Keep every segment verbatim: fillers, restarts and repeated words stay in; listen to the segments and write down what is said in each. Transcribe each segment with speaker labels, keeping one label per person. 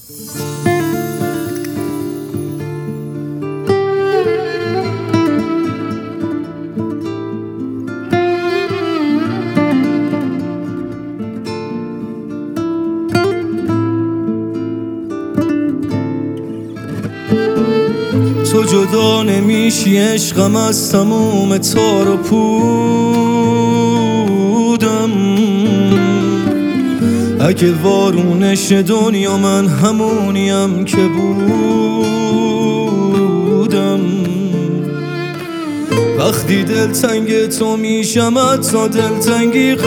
Speaker 1: تو جدا نمیشی عشقم از تموم تار و پودم. اگه وارونش دنیا من همونیم که بودم. وقتی دلتنگ تو میشم حتی دلتنگی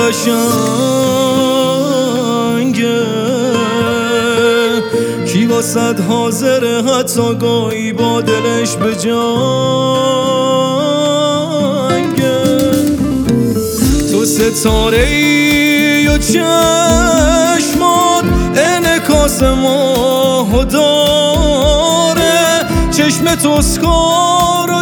Speaker 1: قشنگه. کی واسد حاضره حتی گاهی با دلش به جنگه. تو ستاره ای و چشمات انعکاس ماهو داره. چشم تو اسکارو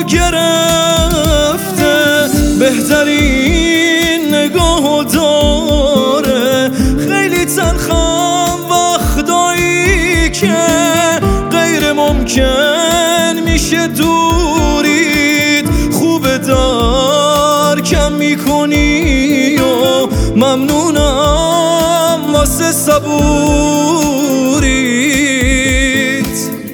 Speaker 1: گرفته بهترین نگاهو داره. خیلی تلخم وقتایی که غیر ممکن میشه دورید. خوبه درکم میکنی و ممنونم واسه صبوریت.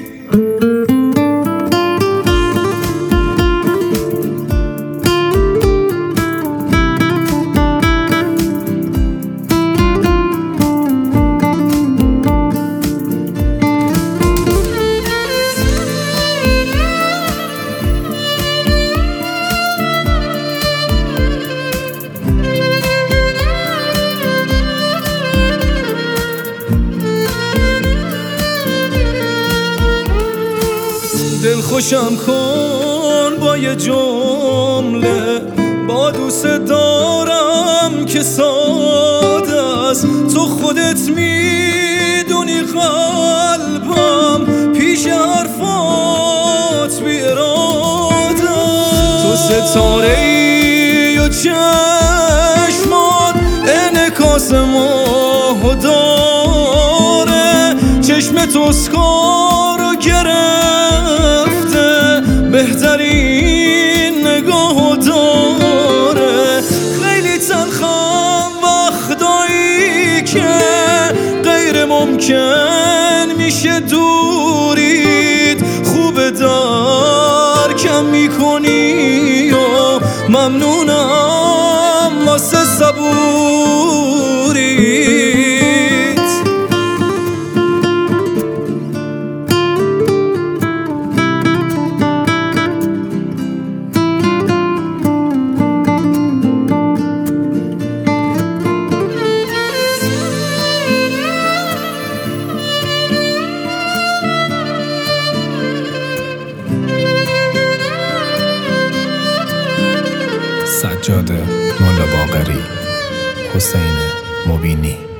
Speaker 1: دل خوشم کن با یه جمله، با دوست دارم که ساده است. تو خودت میدونی قلبم پیش حرفات بی اراده. تو ستاره ای و چشمات انعکاس ماهو داره. چشم تو اسکارو گرفته بهترین نگاهو داره. خیلی تلخم وقتایی که غیر ممکن میشه دورید. خوبه درکم میکنی و ممنونم واسه صبوریت.
Speaker 2: سجاد ملا باقری، حسین مبینی.